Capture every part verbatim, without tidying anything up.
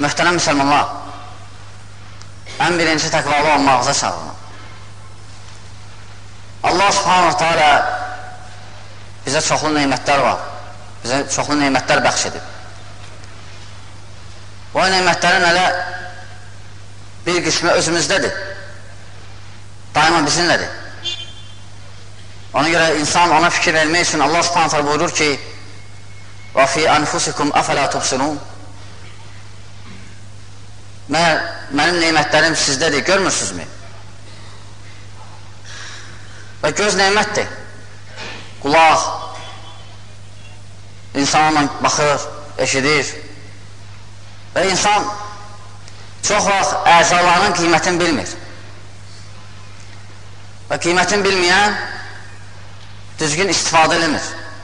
Möhtərəm müsəlmanlar, ən birinci təqvalı olmağıza çağırın. Allah subhanahu teala bizə çoxlu neymətlər var, bizə çoxlu neymətlər bəxş edib. O neymətlərin hələ bir qismi özümüzdədir, daima bizimlədir. Ona görə insan ona fikir vermək üçün Allah subhanahu teala buyurur ki, وَفِي أَنْفُسِكُمْ أَفَلَا تُبْصِرُونَ Mənim neymətlərim sizdədir, görmürsünüzmü? Və göz neymətdir. Qulaq, insanla baxır, eşidir. Və insan çox vaxt əzalarının qiymətini bilmir. Və qiymətini bilməyən düzgün istifadə edilmir.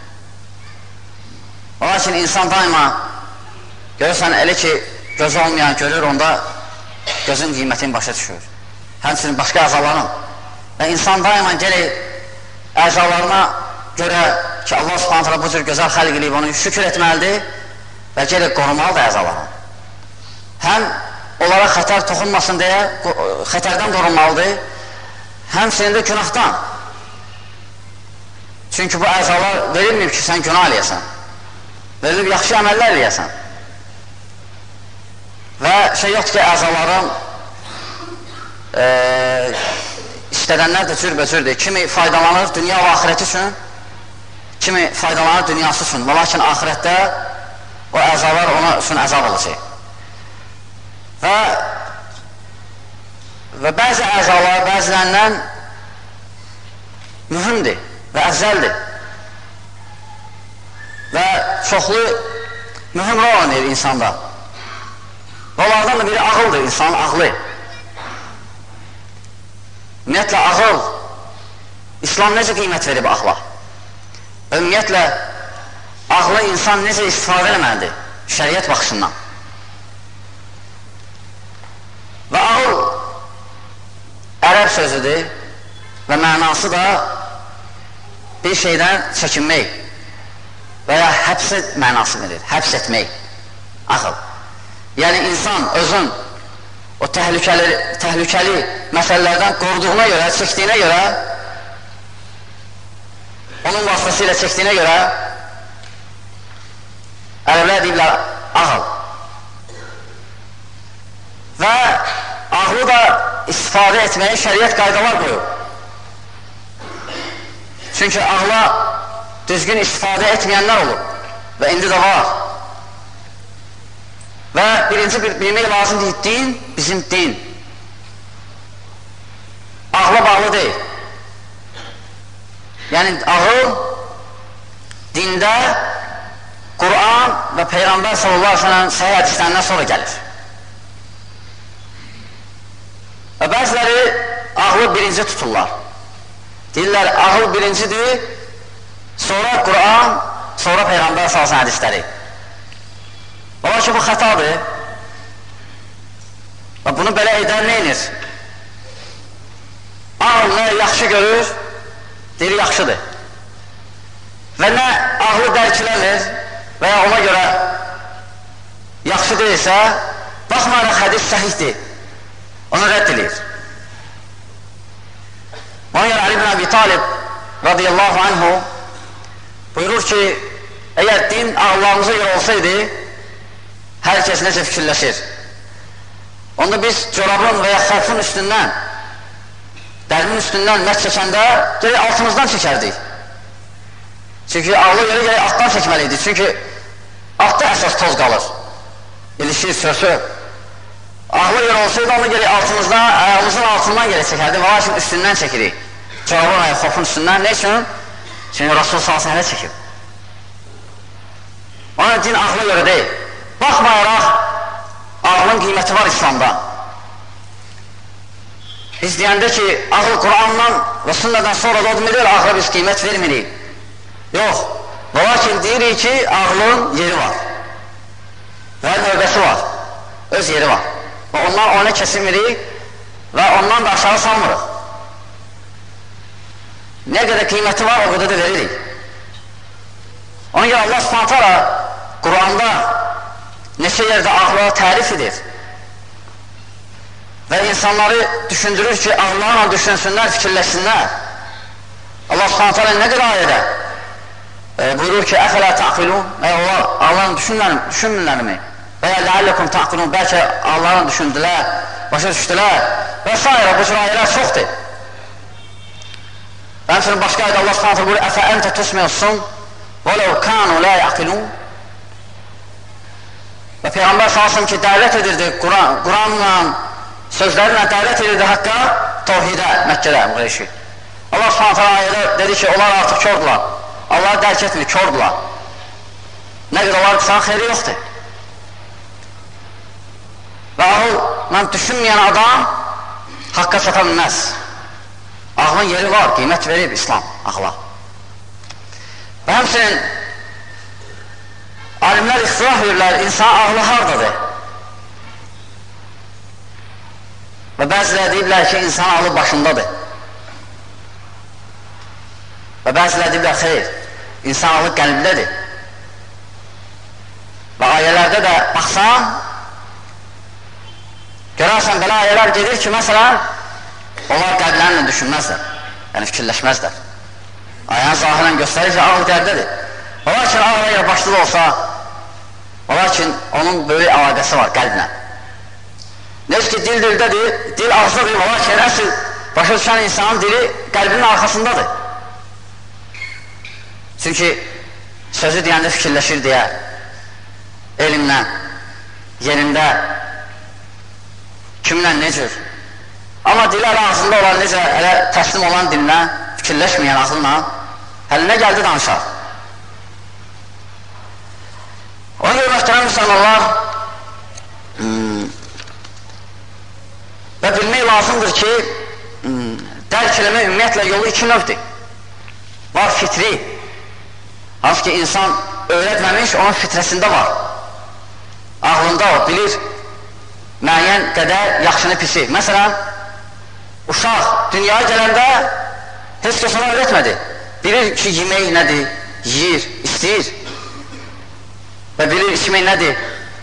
Lakin insan daima görürsən elə ki, gözü olmayan görür, onda gözün qiymətini başa düşür. Həmçinin başqa əzaların. Və insan daima gələk əzalarına görə ki, Allah subhanahu teala bu cür gözəl xəlq edib onu şükür etməlidir və gələk qorumalıdır əzalarını. Həm onlara xətər toxunmasın deyə xətərdən qorunmalıdır, həmçinin də günahdan. Çünki bu əzalar verilməyib ki, sən günah eləyəsən. Verilib yaxşı əməllər eləyəsən. Və şey yoxdur ki, əzaların e, istədənlər də cürbəcürdür. Kimi faydalanır dünya və axirəti üçün, kimi faydalanır dünyası üçün. Və lakin axirətdə o əzalar ona üçün əzab olacaq. Və, və bəzi əzalar bəzilərindən mühümdir və əvzəldir. Və çoxlu mühüm rol oynayır insanda. Və onlardan da biri ağıldır, insanın ağlı. Ümumiyyətlə, ağıl, İslam necə qiymət verib ağla? Və ümumiyyətlə, ağlı insan necə istifadə eləməlidir? Şəriət baxışından. Və ağıl ərəb sözüdür və mənası da bir şeydən çəkinmək və ya həbs mənası verir, həbs etmək, ağıl. Yəni, insan özün o təhlükəli, təhlükəli məsələlərdən qoruduğuna görə, çəkdiyinə görə, onun vasitəsilə çəkdiyinə görə, ərəblər deyirlər, ağıl. Və ağlı da istifadə etməyə şəriət qaydalar qoyur. Çünki ağla düzgün istifadə etməyənlər olur və indi də var. Və birinci bir bilmək lazımdır, din bizim din. Ağla bağlı deyil. Yəni, ağıl dində Quran və Peyğəmbər sallallahu aleyhi ve sellem səhih hədislərindən sonra gəlir. Və bəziləri ağlı birinci tuturlar. Deyirlər, ağıl birincidir, sonra Quran, sonra Peyğəmbər sallallahu aleyhi ve sellem hədisləri. Ola ki, bu xətadır və bunu belə edən neynir? Ağıl nə yaxşı görür, deyir, yaxşıdır. Və nə ağlı dərkiləmir və ya ona görə yaxşı deyilsə, baxmayaraq hədis səhihdir, onu rədd edir. Ona görə Ali ibn Abi Talib radiyallahu anhu buyurur ki, əgər din ağıllarımıza görə olsaydı, hər kəs necə fikirləşir. Onda biz corabın və ya xalfın üstündən, dərinin üstündən məhz çəkəndə deyək, altımızdan çəkərdik. Çünki ağlı görə gələk altdan çəkməliydik. Çünki altda əsas toz qalır. İlişir, sörsü. Ağlı görə olsaydı, onu gələk altımızdan, ayağımızın altından gələk çəkərdik. Və lakin üstündən çəkirik. Corabın və ya xalfın üstündən. Ne üçün? Çünki Rasul sallallahu əleyhi və səlləm çəkib. Ona din ağlı görə deyil. Baxmayaraq, ağlın qiyməti var İslamda. Biz deyəndə ki, ağıl Qurandan və sünnədən sonra da o deməkdir, ağla biz qiymət vermirik. Yox, və lakin deyirik ki, ağlın yeri var və növbəsi var, öz yeri var. Və ondan ona kəsilmirik və ondan da aşağı salmırıq. Nə qədər qiyməti var, o qədər də veririk. Ona görə Allah subhanahu teala Quranda neçə yerdə ağla tərif edir və insanları düşündürür ki, ağlarla düşünsünlər, fikirləşsinlər. Allah subhanət hələ nə qədər ayədə e, buyurur ki, əfələ taqilun, e, onlar ağlarla düşünmürlərmi? Və ya ləalləkum taqilun, bəlkə ağlarla düşündülər, başa düşdülər və s. Bu cür ayələr çoxdur. Və həmçinin başqa ayədə Allah subhanət hələ buyurur, əfə əntə tusmiyorsun və ləv kanu lə yaqilun. Və Peyğəmbər sallallahu ki, dəvət edirdi Quranla, sözlərlə dəvət edirdi haqqa, tevhidə, Məkkədə müqayişi. Allah subhanətə ayədə dedi ki, onlar artıq kördülər. Allah dərk etmir, kördülər. Nə qədər onlar qısan xeyri yoxdur. Və ağıl düşünməyən adam haqqa çata bilməz. Ağlın yeri var, qiymət verib İslam ağla. Və həmçinin alimlər ixtilaf verirlər, insan ağlı hardadır? Və bəziləri deyiblər ki, insan ağlı başındadır. Və bəziləri deyiblər, xeyr, insan ağlı qəlbdədir. Və ayələrdə də baxsan, görərsən, belə ayələr gedir ki, məsələn, onlar qəlblərinlə düşünməzlər, yəni fikirləşməzlər. Ayəni zahirən göstərir ki, ağıl qəlbdədir. Olar ki, ağla yer başlı da olsa, olar ki, onun böyük əlaqəsi var qəlblə. Necə ki, dil dildədir, dil ağızdadır, olar ki, əsl başa düşən insanın dili qəlbinin arxasındadır. Çünki sözü deyəndə fikirləşir deyə, elmlə, yerində, kimlə necür. Amma dili ağzında olan necə, elə təslim olan dilinə, fikirləşməyən ağzınla, hələ nə gəldi danışar. Ona görə möhtərəm müsəlmanlar, hmm, və bilmək lazımdır ki, hmm, dərk eləmə ümumiyyətlə yolu iki növdür. Var fitri, hansı ki insan öyrətməmiş, onun fitrəsində var. Ağlında o, bilir, müəyyən qədər yaxşını pisi. Məsələn, uşaq dünyaya gələndə heç kəs ona öyrətmədi. Bilir ki, yemək nədir, yiyir, istəyir. Və bilir, içmək nədir.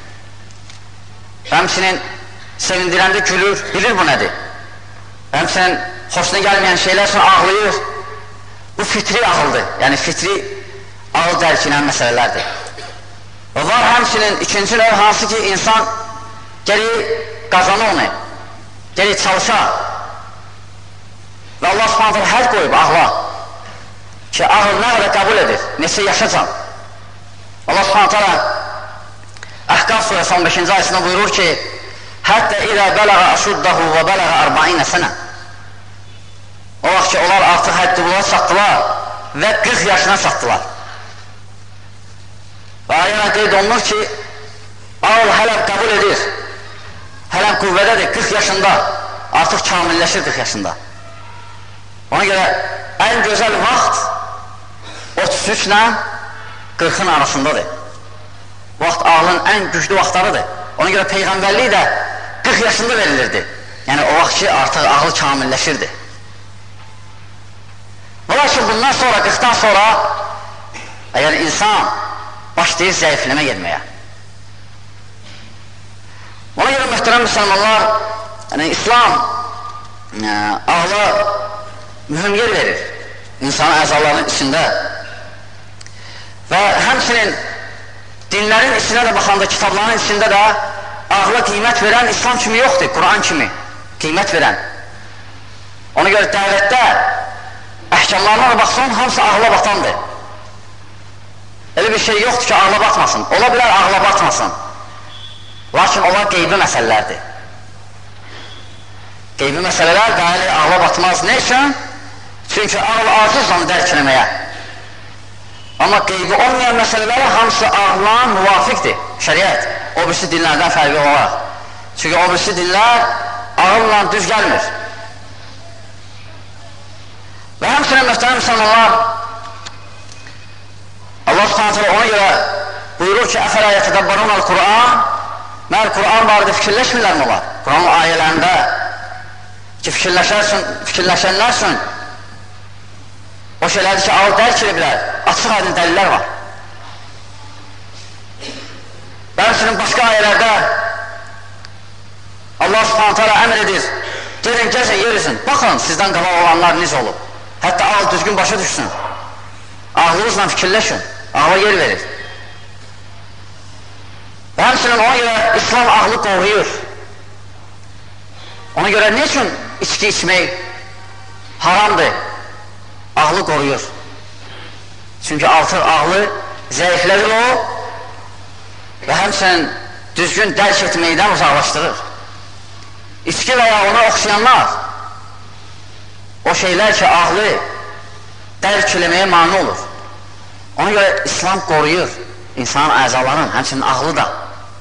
Həmçinin sevindirəndə gülür, bilir bu nədir. Həmçinin xoşuna gəlməyən şeylər üçün ağlayır. Bu fitri ağıldır, yəni fitri ağıl dərkinən məsələlərdir. Və var həmçinin ikinci növ hansı ki, insan gəlir qazanı onu, gəlir çalışar. Və Allah subhanətlə həd qoyub ağla ki, ağıl nə qədər qəbul edir, neçə yaşacan. Allah subhanətlə Əhqaf surəsi on beşinci ayəsində buyurur ki, həttə ilə bələğə əşuddahu və bələğə ərbainə sənə. O vaxt ki, onlar artıq həddi buna çatdılar və qırx yaşına çatdılar. Və ayələ qeyd olunur ki, ağıl hələm qəbul edir, hələm qüvvədədir, qırx yaşında, artıq kamilləşir qırx yaşında. Ona görə ən gözəl vaxt otuz üç ilə qırxın arasındadır. Vaxt ağlın ən güclü vaxtlarıdır. Ona görə Peyğəmbərlik də qırx yaşında verilirdi. Yəni o vaxt ki, artıq ağıl kamilləşirdi. Ola ki, bundan sonra, qırxdan sonra əgər insan başlayır zəifləmə gelməyə. Ona görə möhtərəm müsəlmanlar, yəni İslam ə, ağla mühüm yer verir insanın əzalarının içində. Və həmçinin dinlərin içində də baxanda, kitabların içində də ağla qiymət verən İslam kimi yoxdur, Quran kimi qiymət verən. Ona görə dəvətdə əhkamlarına da baxsan, hamısı ağla batandır. Elə bir şey yoxdur ki, ağla batmasın. Ola bilər ağla batmasın. Lakin onlar qeybi məsələlərdir. Qeybi məsələlər bəli ağla batmaz. Ne üçün? Çünki ağıl aciz onu dərk eləməyə. Amma qeybi olmayan məsələləri hamısı ağla müvafiqdir, şəriət. O birisi dinlərdən fərqli olaraq. Çünki o birisi dinlər ağılla düz gəlmir. Və həmçinin möhtərəm müsəlmanlar, Allah subhanətlə ona görə buyurur ki, əfələ yətədəbbarun al-Quran, məl Quran barədə fikirləşmirlər mi olar? Quranın ayələrində ki, fikirləşənlər üçün o şeylərdir ki, ağıl dərk edə bilər, açıq aydın dəlillər var. Və həmçinin başqa ayələrdə Allah subhanahu teala əmr edir, gelin, gəzin, yerisin, baxın, sizdən qabaq olanlar necə olub. Hətta ağıl düzgün başa düşsün. Ağlınızla fikirləşin, ağla yer verir. Və həmçinin ona görə İslam ağlı qoruyur. Ona görə ne üçün içki içmək haramdır? Ağlı qoruyur. Çünki artıq ağlı zəiflədir o və həmçinin düzgün dərk etməkdən uzaqlaşdırır. İçki və ya ona oxşayanlar o şeylər ki, ağlı dərk eləməyə mani olur. Ona görə İslam qoruyur insanın əzalarının, həmçinin ağlı da.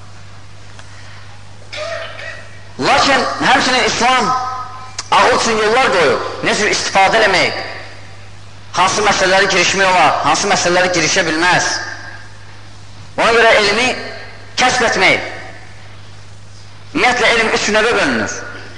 Lakin həmçinin İslam ağıl üçün yollar qoyur. Ne cür istifadə eləmək, hansı məsələləri girişmək olar, hansı məsələləri girişə bilməz. Ona görə elmi kəsb etmək. Ümumiyyətlə, elm üç növə bölünür.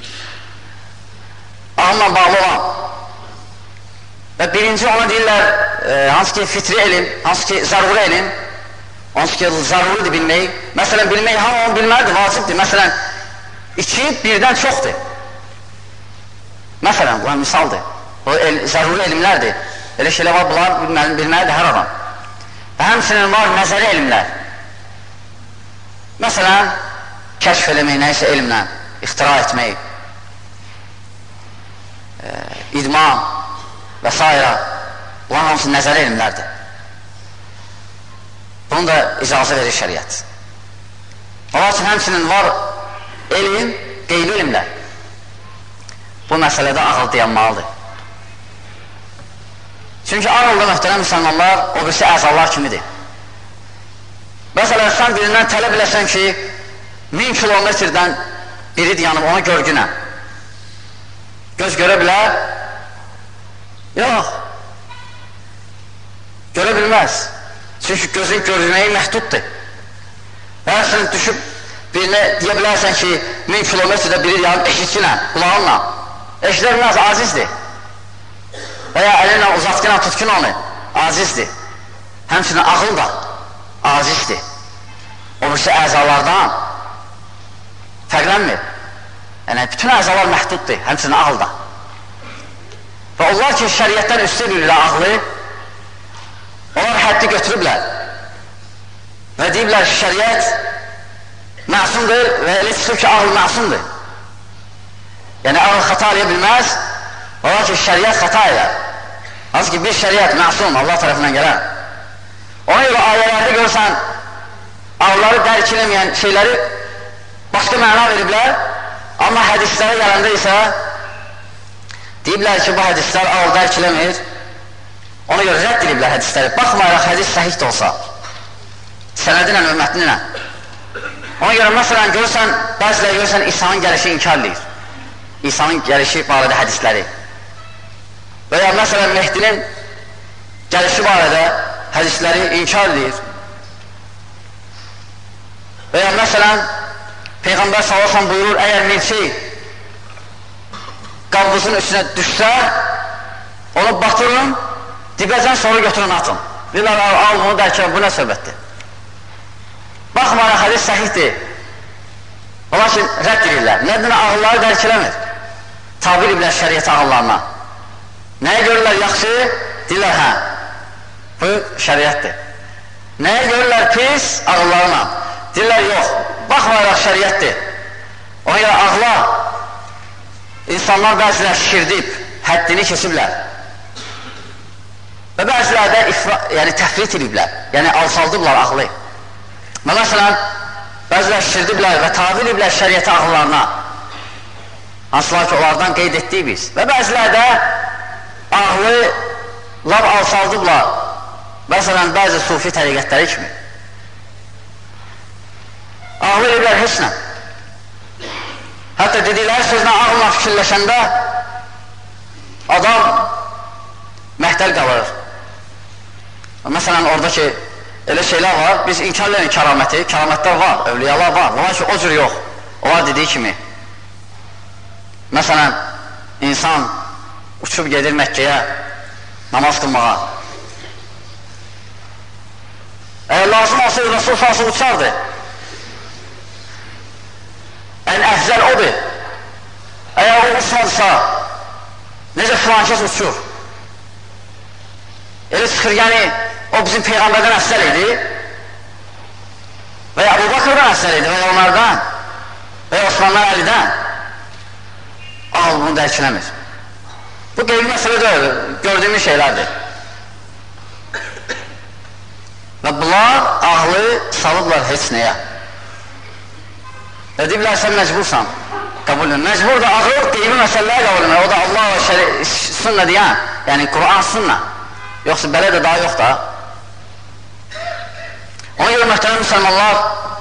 Ağılla bağlı olan. Və birinci ona deyirlər, e, hansı ki fitri elm, hansı ki zaruri elm, hansı ki zaruridir bilmək. Məsələn, bilmək, hamı onu bilməlidir, vacibdir. Məsələn, iki birdən çoxdur. Məsələn, bunlar misaldır. O el, zaruri elmlərdir. Elə şeylər var, bunlar bilməlidir hər adam. Və həmçinin var nəzəri elmlər. Məsələn, kəşf eləmək, nəysə elmlə, ixtira etmək, e, idman və s. Bunlar hamısı nəzəri elmlərdir. Bunu da icazə verir şəriət. Onlar üçün həmçinin var elm, qeyri elmlər. Bu məsələdə ağıl dayanmalıdır. Çünki ağılda möhtərəm müsəlmanlar o birisi əzalar kimidir. Məsələn, sən birindən tələb eləsən ki, min kilometrdən biri dayanıb ona görgünə. Göz görə bilər? Yox. Görə bilməz. Çünki gözün görünməyi məhduddur. Və sən düşüb birinə deyə bilərsən ki, min kilometrdə biri dayanıb eşitkinə, qulağınla. Eşidə bilməz, acizdir. Və ya əlinlə uzatqınla tutqun onu, acizdir. Həmçinin ağıl da acizdir. O birisi əzalardan fərqlənmir. Yəni, bütün əzalar məhduddur, həmçinin ağıl da. Və onlar ki, şəriətdən üstü bilirlər ağlı, onlar həddi götürüblər. Və deyiblər ki, şəriət məsumdur və elə çıxıb ki, ağıl məsumdur. Yəni, ağıl xata eləyə bilməz, onlar ki, şəriət xata elər. Az ki, bir şəriət məsum, Allah tərəfindən gələn. Ona görə ayələrdə görsən, ağılları dərk eləməyən şeyləri başqa məna veriblər, amma hədislərə gələndə isə deyiblər ki, bu hədislər ağıl dərk eləmir, ona görə rədd ediblər hədisləri. Baxmayaraq, hədis səhih də olsa, sənədinlə və mətninlə. Ona görə, məsələn, görsən, bəzilə görsən, İsa'nın gəlişi inkar edir. İsa'nın gəlişi barədə hədisləri. Və ya, məsələn, Mehdinin gəlişi barədə hədisləri inkar edir. Və ya, məsələn, Peyğəmbər sallallahu əleyhi və səlləm buyurur, əgər milçək qabızın üstünə düşsə, onu batırın, dibəcən sonra götürün, atın. Deyirlər, al bunu dərkən, bu nə söhbətdir? Baxmayaraq, hədis səhihdir. Onlar ki, rədd edirlər. Nədən ağılları dərk eləmir? Tabi ediblər şəriət ağıllarına. Nəyə görürlər yaxşı? Deyirlər, hə, bu şəriətdir. Nəyə görürlər pis? Ağıllarına. Deyirlər, yox, baxmayaraq şəriətdir. Ona görə ağla insanlar bəzilər şirdib, həddini kesiblər. Və bəzilər də ifra, yəni təfrit ediblər, yəni alçaldıblar ağlı. Və məsələn, bəzilər şirdiblər və tabi ediblər şəriət ağıllarına. Hansılar ki, onlardan qeyd etdik biz. Və bəzilər də ağlı lab alçaldıblar. Məsələn, bəzi sufi təriqətləri kimi. Ağlı ediblər heç nə. Hətta dedikləri sözlə ağılla fikirləşəndə adam məhdəl qalır. Məsələn, oradakı elə şeylər var, biz inkar edən kəraməti, kəramətlər var, övliyalar var, onlar ki, o cür yox. Onlar dediyi kimi. Məsələn, insan uçub gedir Məkkəyə namaz qılmağa. Əgər lazım olsaydı, Rasul sallallahu uçardı. əfzəl odur. Əgər o uçmadırsa, necə filankəs uçur? Elə çıxır, yəni, o bizim Peyğəmbərdən əfzəl idi və ya Əbu Bakırdan əfzəl idi və ya onlardan və ya Osmanlar Əlidən. Ağıl bunu dərkiləmir. Bu qeybi məsələ deyil, gördüyümüz şeylərdir. Və bunlar ağlı salıblar heç nəyə. Və deyiblər, sən məcbursan, qəbul edin. Məcbur da ağıl qeybi məsələləri qəbul edin. O da Allah və sünnə deyən, yəni Quran sünnə. Yoxsa belə də daha yox da. Ona görə möhtərəm müsəlmanlar,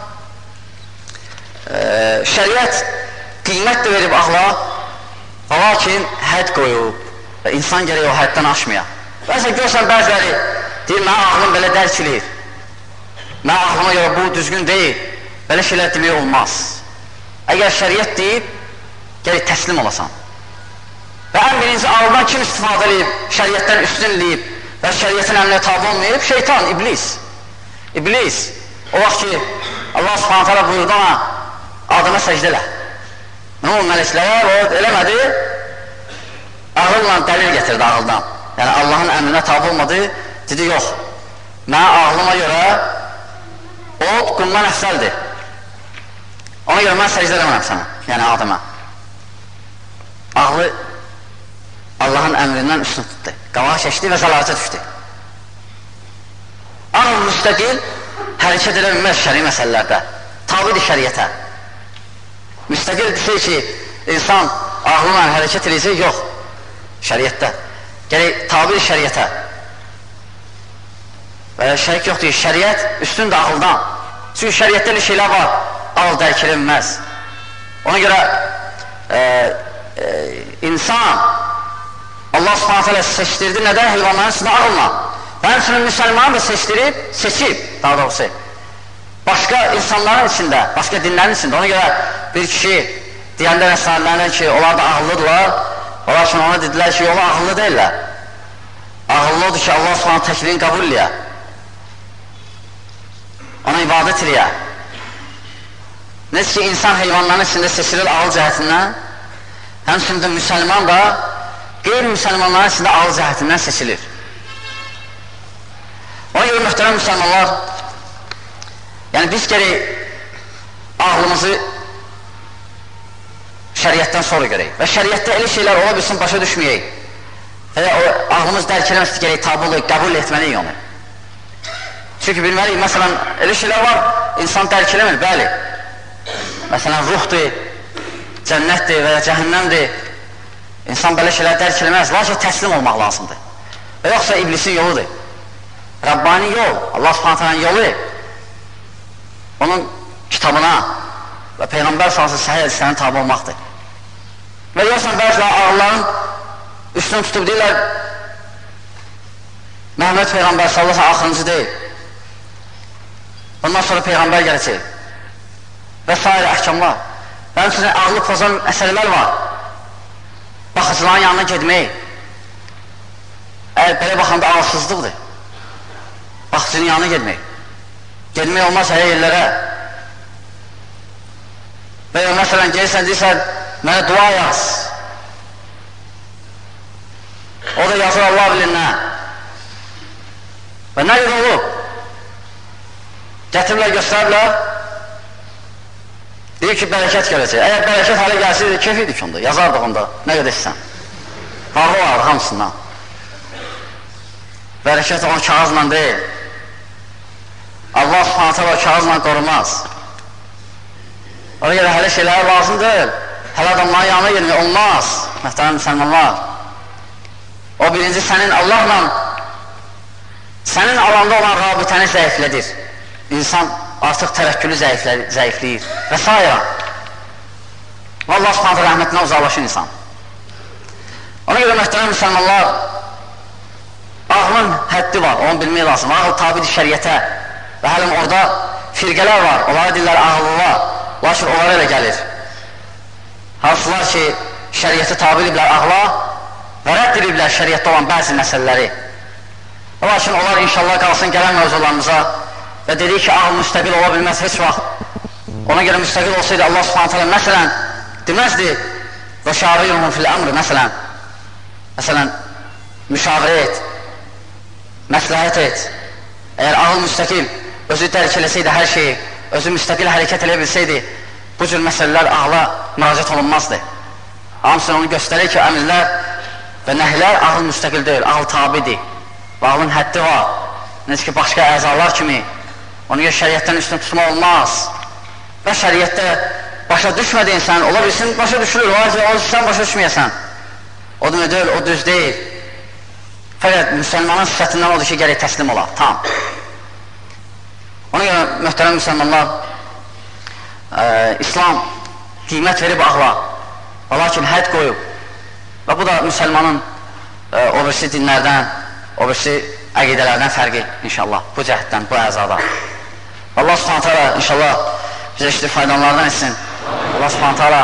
e, şəriət qiymət də verib ağla, və lakin hədd qoyub və insan gərək o həddən aşmaya. Bəzən görsən bəziləri deyir, mənə ağlım belə dərk edir, mənə ağlıma görə bu düzgün deyil, belə şeylər demək olmaz. Əgər şəriət deyib, gərək təslim olasan. Və ən birinci ağıldan kim istifadə edib, şəriətdən üstün edib və şəriətin əmrinə tabi olmayıb? Şeytan, iblis. İblis, o vaxt ki, Allah subhanət hələ buyurdu ona, Adama səcdə elə. Nə o mələklərə, o eləmədi, ağılla dəlil getirdi ağıldan. Yəni Allahın əmrinə tabi olmadı, dedi, yox, mənə ağlıma görə o qumdan əfsəldir. Ona görə mən səcdə eləməm sənə, yəni Adama. Ağlı Allahın əmrindən üstün tutdu, qavağa keçdi və zəlalətə düşdü. Ağıl müstəqil hərəkət edə bilməz şəri məsələlərdə, tabidir şəriətə. Müstəqil desək ki, insan ağlına hərəkət edəcək, yox, şəriətdə. Gələk, tabidir şəriətə. Və şərik yoxdur, şəriət üstündür ağıldan. Çünki şəriətdə elə şeylər var, ağıl dərk edə bilməz. Ona görə e, e, insan Allah subhanət hələ seçdirdi, nədən? Heyvanların içində ağılla. Və həmçinin müsəlmanı da seçdirib, seçib, daha doğrusu. Başqa insanların içində, başqa dinlərin içində. Ona görə bir kişi deyəndə nəsələrdən ki, onlar da ağıllıdırlar. Onlar üçün ona dedilər ki, yola ağıllı deyirlər. Ağıllı odur ki, Allah subhanət təkliyin qəbul eləyə. Ona ibadət eləyə. Necə ki, insan heyvanların içində seçilir ağıl cəhətindən, həmçində müsəlman da qeyri-müsəlmanların içində ağıl cəhətindən seçilir. Ona görə möhtərəm müsəlmanlar, yəni biz gərək ağlımızı şəriətdən sonra görək və şəriətdə elə şeylər ola bilsin, başa düşməyək və ya o ağlımız dərk eləməsi gərək tabi olub, qəbul etməliyik onu. Çünki bilməliyik, məsələn, elə şeylər var, insan dərk eləmir, bəli. Məsələn, ruhdur, cənnətdir və ya cəhənnəmdir. İnsan belə şeylər dərk eləməz, lakin təslim olmaq lazımdır. Və yoxsa iblisin yoludur. Rabbani yol, Allah subhanətənin yolu onun kitabına və Peyğəmbər sallallahu səhih hədislərinə tabi olmaqdır. Və yoxsan bəzilər ağılların üstünü tutub deyirlər, Məhəmməd Peyğəmbər sallallahu axırıncı deyil. Ondan sonra Peyğəmbər gələcək və s. əhkamlar. Və həmçinin ağlı pozan məsələlər var. Baxıcıların yanına gedmək. Əgər belə baxanda ağılsızlıqdır. Baxıcının yanına gedmək. Gedmək olmaz hələ yerlərə. Və ya məsələn, gelirsən, deyirsən, mənə dua yaz. O da yazır Allah bilinə. Və nə qədər olub? Gətiriblər, göstəriblər. Deyir ki, bərəkət gələcək. Əgər bərəkət hələ gəlsəydi, keyf idik onda, yazardıq onda, nə qədər istəsən. Bağlı olardı hamısından. Bərəkət onu kağızla deyil. Allah subhanətə və kağızla qorumaz. Ona görə hələ şeylər lazım deyil. Hələ adamların yanına gelmək olmaz, məhtərəm müsəlmanlar. O birinci sənin Allahla, sənin alanda olan rabitəni zəiflədir. İnsan artıq tərəkkülü zəifləyir və s. Və Allah subhanətə rəhmətinə uzaqlaşır insan. Ona görə məhtərəm müsəlmanlar, ağlın həddi var, onu bilmək lazım. Ağıl tabidir şəriətə və hələm orada firqələr var, onlara deyirlər ağıllılar, lakin onlara elə gəlir. Hansılar ki, şəriəti tabi ediblər ağla və rədd ediblər şəriətdə olan bəzi məsələləri. Lakin onlar inşallah qalsın gələn mövzularımıza və dedik ki, ağıl müstəqil ola bilməz heç vaxt. Ona görə müstəqil olsaydı Allah subhanətə məsələn, deməzdi və şavirun fil əmri, məsələn, məsələn, müşavirə et, məsləhət et. Əgər ağıl müstəqil, özü dərk eləsəydi hər şeyi, özü müstəqil hərəkət elə bilsəydi, bu cür məsələlər ağla müraciət olunmazdı. Hamısını onu göstərir ki, əmirlər və nəhlər ağıl müstəqil deyil, ağıl tabidir və ağılın həddi var. Necə ki, başqa əzalar kimi onu görə şəriətdən üstün tutma olmaz və şəriətdə başa düşmədi insan, ola bilsin, başa düşülür, o sən başa düşməyəsən. O da deyil, o düz deyil. Fəqət müsəlmanın sifətindən odur ki, gərək təslim ola, tam. Ona görə, möhtərəm müsəlmanlar, ə, İslam qiymət verib ağla və lakin hədd qoyub və bu da müsəlmanın ə, o birisi dinlərdən, o birisi əqidələrdən fərqi inşallah, bu cəhətdən, bu əzada. Allah subhanət hələ inşallah bizə işli faydalardan etsin. Allah subhanət hələ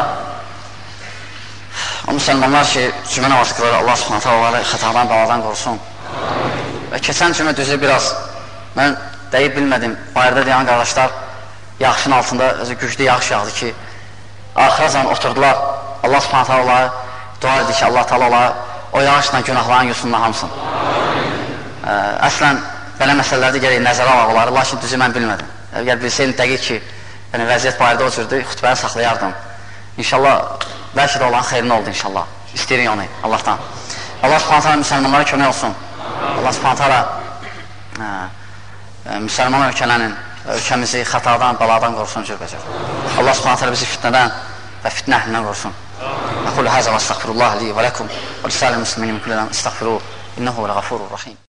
o müsəlmanlar ki, cümə namazı qılır, Allah subhanət hələ onları xətadan, baladan qorusun. Və keçən cümə düzü biraz, mən deyib bilmədim, bayırda deyən qardaşlar yağışın altında güclü yağış yağdı ki, axıracan oturdular, Allah subhanət hələ onları dua edir ki, Allah təala onları o yağışla günahların yusundan hamısın. Əslən, belə məsələlərdə gərək nəzərə alaq oları, lakin düzü mən bilmədim. Əgər bilsəydim dəqiq ki, yəni, vəziyyət barədə o cürdür, xütbəni saxlayardım. İnşallah, bəlkə də olan xeyrin oldu inşallah. İstəyirik onu, Allahdan. Allah subhanət hələ müsəlmanlara kömək olsun. Allah subhanət hələ müsəlman ölkələrin, ölkəmizi xətadan, baladan qorusun cürbəcür. Allah subhanət hələ bizi fitnədən və fitnə əhlindən qorusun. Əqulu həzə və əstəğfirullah li və ləkum və lisəl-i müslimin min kullədən əstəğfiruhu, innəhu ləğafurur rahim.